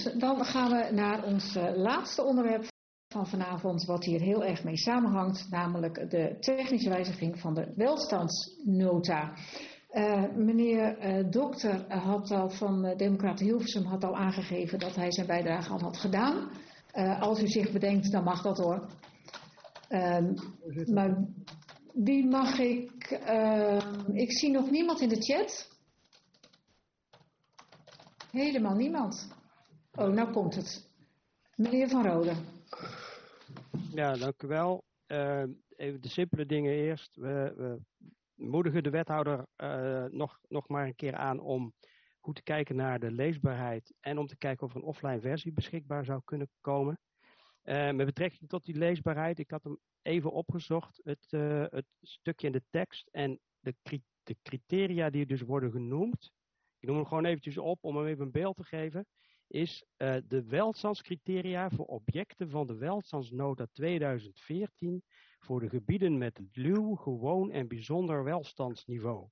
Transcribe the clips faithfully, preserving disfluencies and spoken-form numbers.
Dan gaan we naar ons uh, laatste onderwerp van vanavond, wat hier heel erg mee samenhangt, namelijk de technische wijziging van de welstandsnota. Uh, meneer uh, Dokter had al van uh, Democraten Hilversum had al aangegeven dat hij zijn bijdrage al had gedaan. Uh, als u zich bedenkt, dan mag dat hoor. Uh, maar wie mag ik... Uh, ik zie nog niemand in de chat. Helemaal niemand. Oh, nou komt het. Meneer Van Rode. Ja, dank u wel. Uh, even de simpele dingen eerst. We, we moedigen de wethouder uh, nog, nog maar een keer aan om goed te kijken naar de leesbaarheid en om te kijken of er een offline versie beschikbaar zou kunnen komen. Uh, met betrekking tot die leesbaarheid, ik had hem even opgezocht, het, uh, het stukje in de tekst en de, cri- de criteria die dus worden genoemd. Ik noem hem gewoon eventjes op om hem even een beeld te geven. Is uh, de welstandscriteria voor objecten van de welstandsnota tweeduizend veertien voor de gebieden met luw, gewoon en bijzonder welstandsniveau.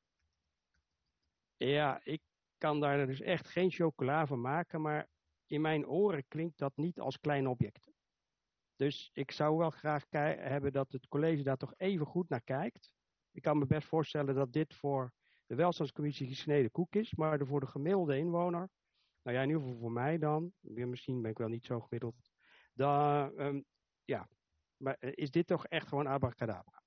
Ja, ik kan daar dus echt geen chocola van maken, maar in mijn oren klinkt dat niet als kleine objecten. Dus ik zou wel graag ki- hebben dat het college daar toch even goed naar kijkt. Ik kan me best voorstellen dat dit voor de welstandscommissie gesneden koek is, maar voor de gemiddelde inwoner, nou ja, in ieder geval voor mij dan, misschien ben ik wel niet zo gemiddeld, dan, um, ja, maar is dit toch echt gewoon abracadabra.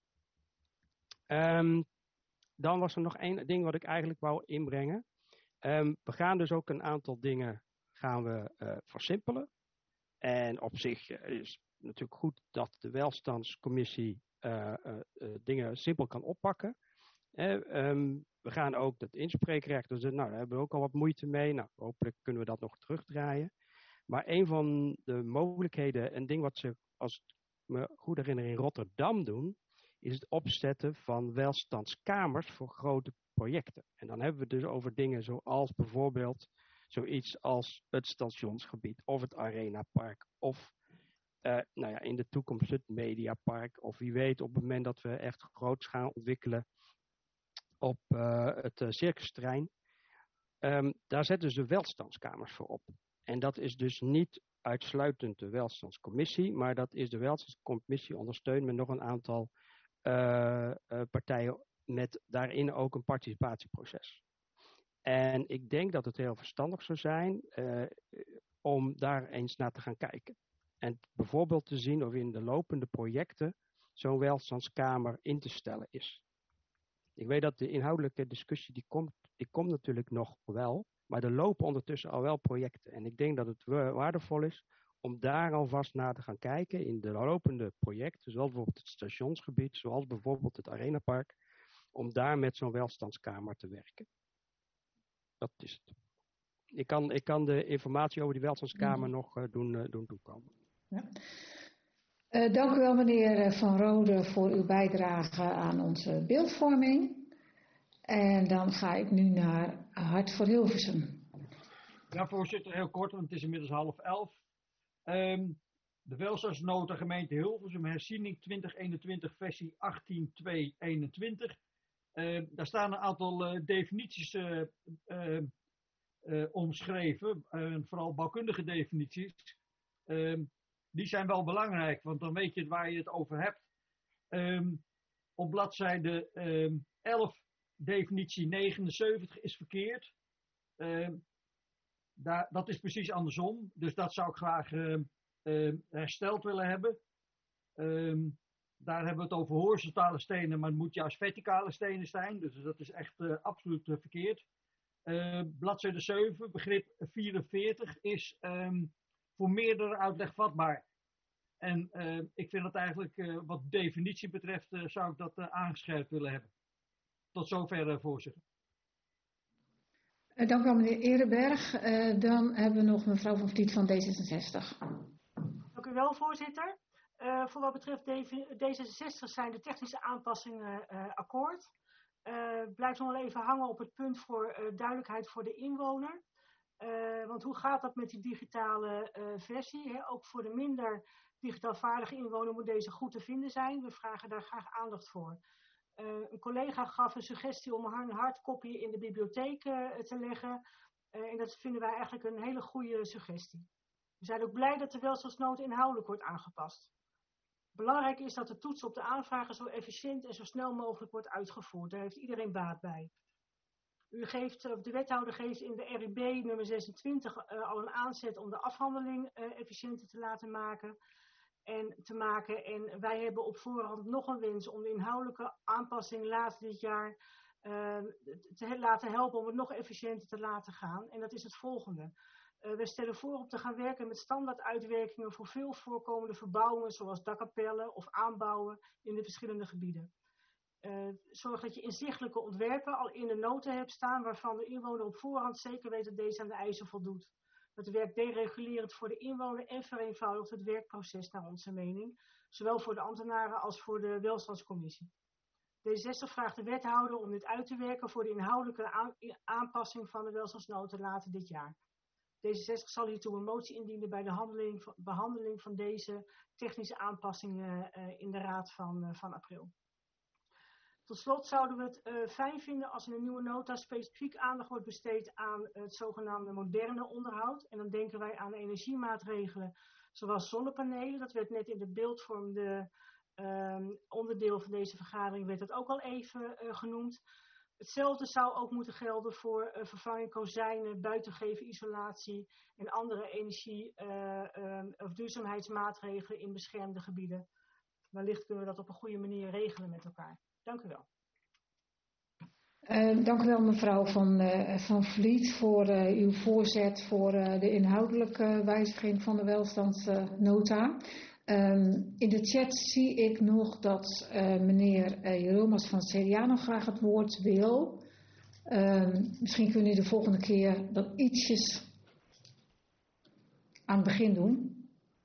Um, dan was er nog één ding wat ik eigenlijk wou inbrengen. Um, we gaan dus ook een aantal dingen gaan we uh, versimpelen. En op zich is het natuurlijk goed dat de welstandscommissie uh, uh, uh, dingen simpel kan oppakken. Uh, um, we gaan ook dat inspreekrecht, dus nou, daar hebben we ook al wat moeite mee. Nou, hopelijk kunnen we dat nog terugdraaien. Maar een van de mogelijkheden, een ding wat ze, als ik me goed herinner, in Rotterdam doen, is het opzetten van welstandskamers voor grote projecten. En dan hebben we het dus over dingen zoals bijvoorbeeld zoiets als het stationsgebied of het arenapark of uh, nou ja, in de toekomst het mediapark. Of wie weet op het moment dat we echt groot gaan ontwikkelen op uh, het uh, circusterrein. Um, daar zetten ze welstandskamers voor op. En dat is dus niet uitsluitend de welstandscommissie, maar dat is de welstandscommissie ondersteund met nog een aantal uh, uh, partijen met daarin ook een participatieproces. En ik denk dat het heel verstandig zou zijn uh, om daar eens naar te gaan kijken. En bijvoorbeeld te zien of in de lopende projecten zo'n welstandskamer in te stellen is. Ik weet dat de inhoudelijke discussie die komt, die komt natuurlijk nog wel, maar er lopen ondertussen al wel projecten. En ik denk dat het waardevol is om daar alvast naar te gaan kijken in de lopende projecten, zoals bijvoorbeeld het stationsgebied, zoals bijvoorbeeld het arenapark, om daar met zo'n welstandskamer te werken. Dat is het. Ik kan, ik kan de informatie over die welstandskamer mm. nog uh, doen, uh, doen toekomen. Ja. Uh, dank u wel meneer Van Rode voor uw bijdrage aan onze beeldvorming. En dan ga ik nu naar Hart voor Hilversum. Ja, voorzitter, heel kort, want het is inmiddels half elf. Um, de welstandsnota gemeente Hilversum, herziening twintig eenentwintig, versie achttien twee eenentwintig. Uh, daar staan een aantal uh, definities uh, uh, uh, omschreven, uh, vooral bouwkundige definities. Uh, die zijn wel belangrijk, want dan weet je waar je het over hebt. Um, op bladzijde um, elf, definitie negenenzeventig is verkeerd. Uh, daar, dat is precies andersom, dus dat zou ik graag uh, uh, hersteld willen hebben. Um, Daar hebben we het over horizontale stenen, maar het moet juist verticale stenen zijn. Dus dat is echt uh, absoluut uh, verkeerd. Uh, bladzijde zeven, begrip vierenveertig, is um, voor meerdere uitleg vatbaar. En uh, ik vind dat eigenlijk, uh, wat definitie betreft, uh, zou ik dat uh, aangescherpt willen hebben. Tot zover, uh, voorzitter. Uh, dank u wel, meneer Ehrenberg. Uh, dan hebben we nog mevrouw Van Vliet van D zesenzestig. Dank u wel, voorzitter. Uh, voor wat betreft D zesenzestig zijn de technische aanpassingen uh, akkoord. Uh, blijft nog wel even hangen op het punt voor uh, duidelijkheid voor de inwoner. Uh, want hoe gaat dat met die digitale uh, versie? Hè? Ook voor de minder digitaal vaardige inwoner moet deze goed te vinden zijn. We vragen daar graag aandacht voor. Uh, een collega gaf een suggestie om een hardcopy in de bibliotheek uh, te leggen. Uh, en dat vinden wij eigenlijk een hele goede suggestie. We zijn ook blij dat de welstandsnota inhoudelijk wordt aangepast. Belangrijk is dat de toets op de aanvragen zo efficiënt en zo snel mogelijk wordt uitgevoerd. Daar heeft iedereen baat bij. U geeft, of de wethouder geeft in de R I B nummer zesentwintig uh, al een aanzet om de afhandeling uh, efficiënter te laten maken. En, te maken. En wij hebben op voorhand nog een wens om de inhoudelijke aanpassing later dit jaar uh, te laten helpen om het nog efficiënter te laten gaan. En dat is het volgende. Uh, we stellen voor om te gaan werken met standaarduitwerkingen voor veel voorkomende verbouwingen zoals dakkapellen of aanbouwen in de verschillende gebieden. Uh, zorg dat je inzichtelijke ontwerpen al in de nota hebt staan waarvan de inwoner op voorhand zeker weet dat deze aan de eisen voldoet. Dat werkt deregulerend voor de inwoner en vereenvoudigt het werkproces naar onze mening, zowel voor de ambtenaren als voor de welstandscommissie. D zestig vraagt de wethouder om dit uit te werken voor de inhoudelijke aanpassing van de welstandsnota later dit jaar. D zestig zal hiertoe een motie indienen bij de handeling, behandeling van deze technische aanpassingen uh, in de raad van, uh, van april. Tot slot zouden we het uh, fijn vinden als in een nieuwe nota specifiek aandacht wordt besteed aan het zogenaamde moderne onderhoud. En dan denken wij aan energiemaatregelen zoals zonnepanelen. Dat werd net in de beeldvormde uh, onderdeel van deze vergadering werd dat ook al even uh, genoemd. Hetzelfde zou ook moeten gelden voor uh, vervanging kozijnen, buitengeven isolatie en andere energie- uh, uh, of duurzaamheidsmaatregelen in beschermde gebieden. Wellicht kunnen we dat op een goede manier regelen met elkaar. Dank u wel. Uh, dank u wel mevrouw Van, uh, van Vliet voor uh, uw voorzet voor uh, de inhoudelijke wijziging van de welstandsnota. Um, in de chat zie ik nog dat uh, meneer uh, Jeromas van het C D A nog graag het woord wil. Um, misschien kunnen u de volgende keer dat ietsjes aan het begin doen.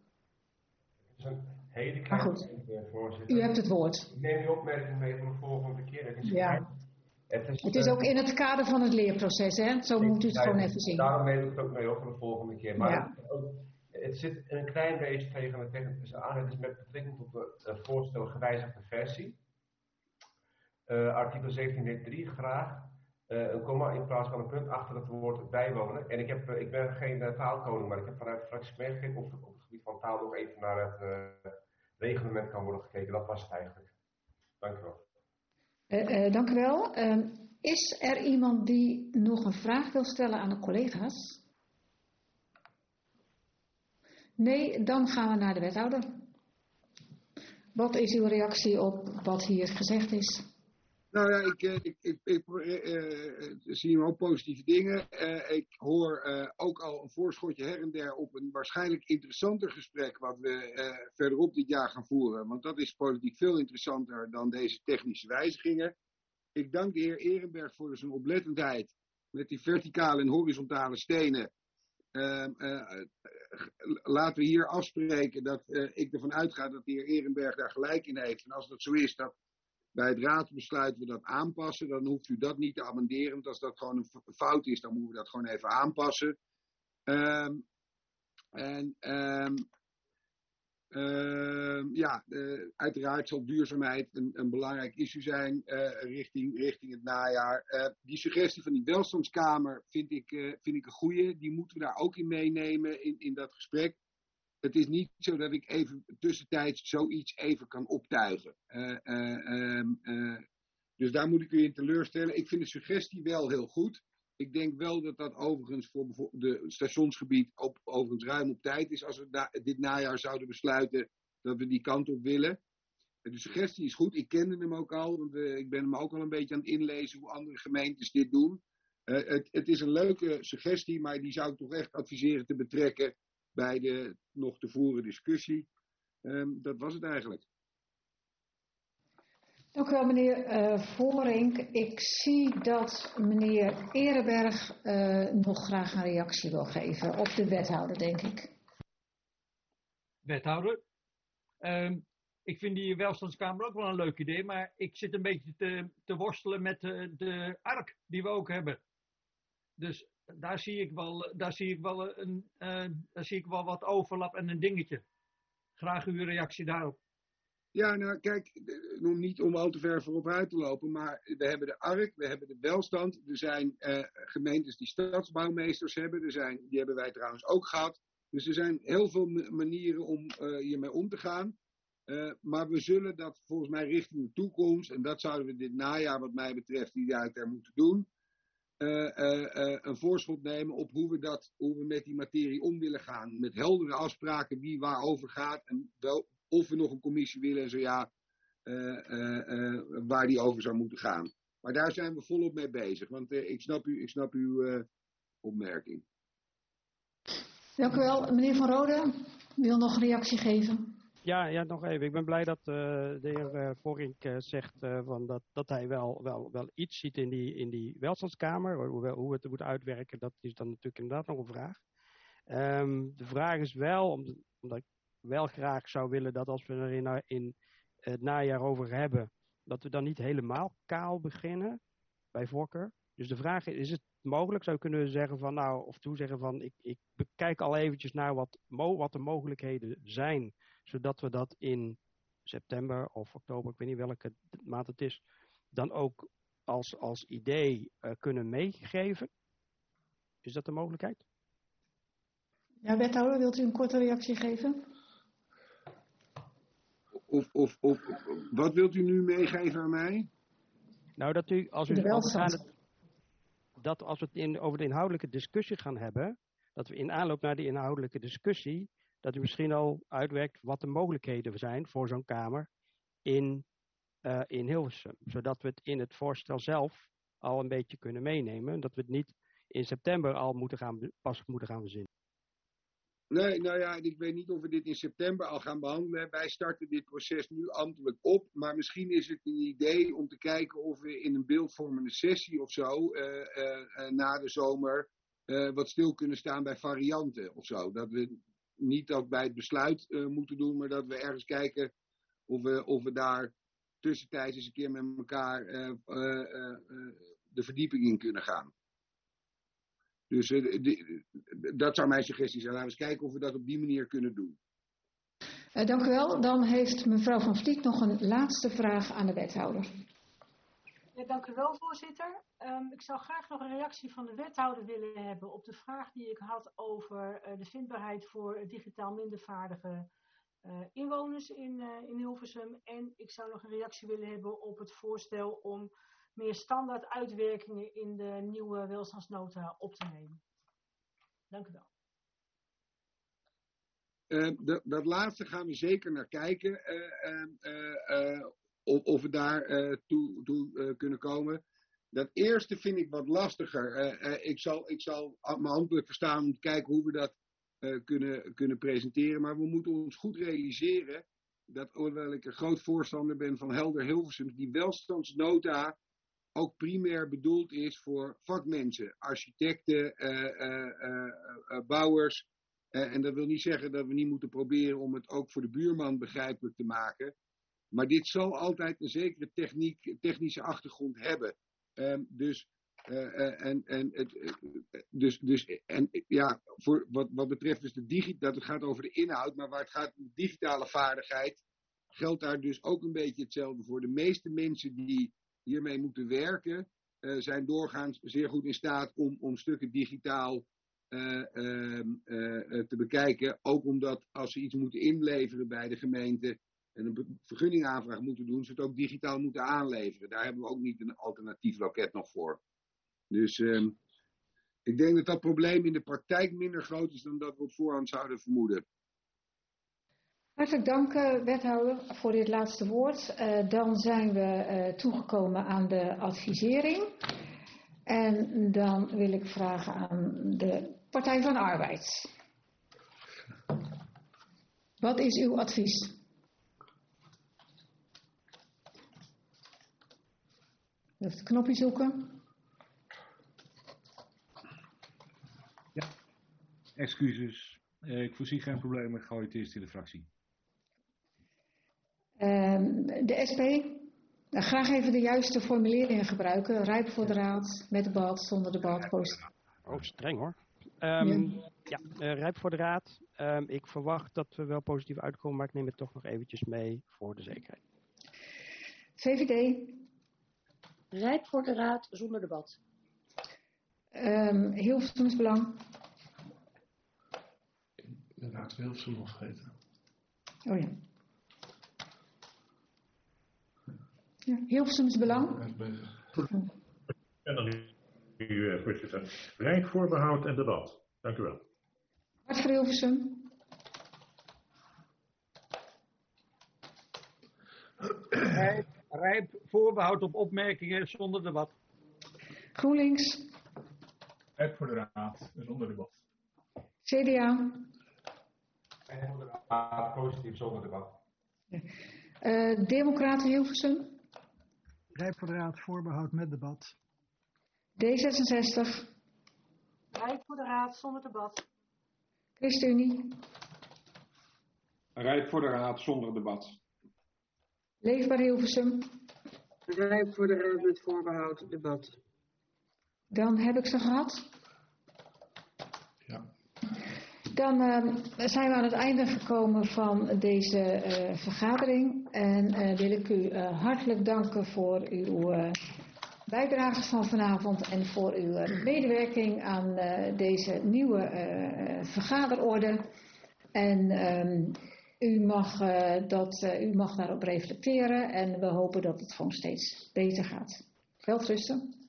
Hele maar goed, u hebt het woord. Ik neem die opmerking mee voor de volgende keer. Het is, ja. het is, het is uh, ook in het kader van het leerproces, hè? Zo moet u het gewoon even zien. Daarom neem ik het ook mee op voor de volgende keer. Maar ja. het, het zit een klein beetje tegen de technische aan. Het is met betrekking tot de uh, voorstel gewijzigde versie. Uh, artikel zeventien punt drie graag. Uh, een komma in plaats van een punt achter het woord bijwonen. En ik, heb, uh, ik ben geen uh, taalkoning, maar ik heb vanuit de fractie meegegeven of op het gebied van taal nog even naar het uh, reglement kan worden gekeken. Dat was het eigenlijk. Dank u wel. Uh, uh, dank u wel. Uh, is er iemand die nog een vraag wil stellen aan de collega's? Nee, dan gaan we naar de wethouder. Wat is uw reactie op wat hier gezegd is? Nou ja, ik, ik, ik, ik uh, zie wel positieve dingen. Uh, ik hoor uh, ook al een voorschotje her en der op een waarschijnlijk interessanter gesprek wat we uh, verderop dit jaar gaan voeren. Want dat is politiek veel interessanter dan deze technische wijzigingen. Ik dank de heer Ehrenberg voor zijn oplettendheid met die verticale en horizontale stenen. Uh, uh, laten we hier afspreken dat uh, ik ervan uitga dat de heer Ehrenberg daar gelijk in heeft. En als dat zo is, dat bij het raadsbesluit we dat aanpassen, dan hoeft u dat niet te amenderen. Want als dat gewoon een fout is, dan moeten we dat gewoon even aanpassen. Um, en um, um, ja, uh, uiteraard zal duurzaamheid een, een belangrijk issue zijn uh, richting, richting het najaar. Uh, die suggestie van die welstandskamer vind ik, uh, vind ik een goeie. Die moeten we daar ook in meenemen in, in dat gesprek. Het is niet zo dat ik even tussentijds zoiets even kan optuigen. Uh, uh, um, uh, dus daar moet ik u in teleurstellen. Ik vind de suggestie wel heel goed. Ik denk wel dat dat overigens voor de stationsgebied op, overigens ruim op tijd is. Als we na, dit najaar zouden besluiten dat we die kant op willen. De suggestie is goed. Ik kende hem ook al. Want uh, ik ben hem ook al een beetje aan het inlezen hoe andere gemeentes dit doen. Uh, het, het is een leuke suggestie. Maar die zou ik toch echt adviseren te betrekken bij de nog te voeren discussie. Um, dat was het eigenlijk. Dank u wel, meneer uh, Voorink. Ik zie dat meneer Ehrenberg uh, nog graag een reactie wil geven op de wethouder, denk ik. Wethouder. Um, ik vind die welstandskamer ook wel een leuk idee, maar ik zit een beetje te, te worstelen met de, de ark die we ook hebben. Dus daar zie ik wel, daar zie ik wel, een, uh, daar zie ik wel wat overlap en een dingetje. Graag uw reactie daarop. Ja, nou kijk, om niet om al te ver voorop uit te lopen, maar we hebben de A R C, we hebben de welstand. Er zijn uh, gemeentes die stadsbouwmeesters hebben, er zijn, die hebben wij trouwens ook gehad. Dus er zijn heel veel manieren om uh, hiermee om te gaan. Uh, maar we zullen dat volgens mij richting de toekomst, en dat zouden we dit najaar wat mij betreft idealiter moeten doen, uh, uh, uh, een voorschot nemen op hoe we, dat, hoe we met die materie om willen gaan. Met heldere afspraken wie waarover gaat en wel, of we nog een commissie willen en zo ja, uh, uh, uh, waar die over zou moeten gaan. Maar daar zijn we volop mee bezig, want uh, ik snap, u, ik snap uw uh, opmerking. Dank u wel. Meneer Van Rode, wil nog een reactie geven? Ja, ja, nog even. Ik ben blij dat uh, de heer uh, Vorink uh, zegt uh, van dat, dat hij wel, wel, wel iets ziet in die, in die welstandskamer. Hoe, hoe het moet uitwerken, dat is dan natuurlijk inderdaad nog een vraag. Um, de vraag is wel, omdat ik wel graag zou willen dat als we er in, in het najaar over hebben, dat we dan niet helemaal kaal beginnen, bij voorkeur. Dus de vraag is, is het mogelijk, zou je kunnen zeggen van nou, of toezeggen van ik, ik bekijk al eventjes naar wat, wat de mogelijkheden zijn, zodat we dat in september of oktober, ik weet niet welke maand het is, dan ook als, als idee uh, kunnen meegeven. Is dat de mogelijkheid? Ja, wethouder, wilt u een korte reactie geven? Of, of, of wat wilt u nu meegeven aan mij? Nou, dat u, als u als we het, dat als we het in, over de inhoudelijke discussie gaan hebben, dat we in aanloop naar die inhoudelijke discussie, dat u misschien al uitwerkt wat de mogelijkheden zijn voor zo'n kamer in, uh, in Hilversum. Zodat we het in het voorstel zelf al een beetje kunnen meenemen. Dat we het niet in september al moeten gaan, pas moeten gaan verzinnen. Nee, nou ja, ik weet niet of we dit in september al gaan behandelen. Wij starten dit proces nu ambtelijk op. Maar misschien is het een idee om te kijken of we in een beeldvormende sessie of zo, uh, uh, uh, na de zomer, uh, wat stil kunnen staan bij varianten of zo. Dat we niet dat bij het besluit uh, moeten doen, maar dat we ergens kijken of we, of we daar tussentijds eens een keer met elkaar uh, uh, uh, uh, de verdieping in kunnen gaan. Dus uh, die, dat zou mijn suggestie zijn. Laten we eens kijken of we dat op die manier kunnen doen. Uh, dank u wel. Dan heeft mevrouw Van Vliet nog een laatste vraag aan de wethouder. Ja, dank u wel, voorzitter. Um, ik zou graag nog een reactie van de wethouder willen hebben op de vraag die ik had over uh, de vindbaarheid voor digitaal mindervaardige uh, inwoners in, uh, in Hilversum. En ik zou nog een reactie willen hebben op het voorstel om meer standaard uitwerkingen in de nieuwe welstandsnota op te nemen. Dank u wel. Uh, dat, dat laatste gaan we zeker naar kijken. Uh, uh, uh, uh, of, of we daar uh, toe, toe uh, kunnen komen. Dat eerste vind ik wat lastiger. Uh, uh, ik zal, ik zal me ambtelijk verstaan om te kijken hoe we dat uh, kunnen, kunnen presenteren. Maar we moeten ons goed realiseren dat, hoewel ik een groot voorstander ben van Helder Hilversum, die welstandsnota ook primair bedoeld is voor vakmensen, architecten, uh, uh, uh, uh, bouwers. Uh, en dat wil niet zeggen dat we niet moeten proberen om het ook voor de buurman begrijpelijk te maken. Maar dit zal altijd een zekere techniek, technische achtergrond hebben. Um, dus, uh, uh, en, en, het, uh, dus, dus, en ja, voor wat, wat betreft dus de digi- dat het gaat over de inhoud, maar waar het gaat om de digitale vaardigheid, geldt daar dus ook een beetje hetzelfde voor. De meeste mensen die hiermee moeten werken, uh, zijn doorgaans zeer goed in staat om, om stukken digitaal uh, uh, uh, te bekijken. Ook omdat als ze iets moeten inleveren bij de gemeente en een vergunningaanvraag moeten doen, ze het ook digitaal moeten aanleveren. Daar hebben we ook niet een alternatief loket nog voor. Dus uh, ik denk dat dat probleem in de praktijk minder groot is dan dat we op voorhand zouden vermoeden. Hartelijk dank, uh, wethouder, voor dit laatste woord. Uh, dan zijn we uh, toegekomen aan de advisering. En dan wil ik vragen aan de Partij van de Arbeid. Wat is uw advies? Even het knopje zoeken. Ja, excuses. Uh, ik voorzie geen probleem, ik gooi het eerst in de fractie. Uh, de S P, nou, graag even de juiste formuleringen gebruiken. Rijp voor de raad, met debat, zonder debat. Post. Oh, streng hoor. Um, ja, ja uh, rijp voor de raad. Um, ik verwacht dat we wel positief uitkomen, maar ik neem het toch nog eventjes mee voor de zekerheid. V V D. Rijp voor de raad zonder debat. Um, Hilversums Belang. De raad Hilversum nog vergeten. Oh ja. ja Hilversums Belang. En dan nu, uh, voorzitter. Rijp, voorbehoud en debat. Dank u wel. Hart voor Hilversum. Rijp, rijp, voorbehoud op opmerkingen zonder debat. GroenLinks. Rijp voor de raad, zonder debat. C D A. Rijp voor de raad, positief zonder debat. Uh, Democraten Hilversum. Rijp voor de raad, voorbehoud met debat. D zesenzestig. Rijp voor de raad, zonder debat. ChristenUnie. Rijp voor de raad, zonder debat. Leefbaar Hilversum. Rijp voor de raad met voorbehoud, debat. Dan heb ik ze gehad. Ja. Dan uh, zijn we aan het einde gekomen van deze uh, vergadering. En uh, wil ik u uh, hartelijk danken voor uw uh, bijdrage van vanavond en voor uw uh, medewerking aan uh, deze nieuwe uh, vergaderorde. En um, u, mag, uh, dat, uh, u mag daarop reflecteren en we hopen dat het gewoon steeds beter gaat. Welterusten.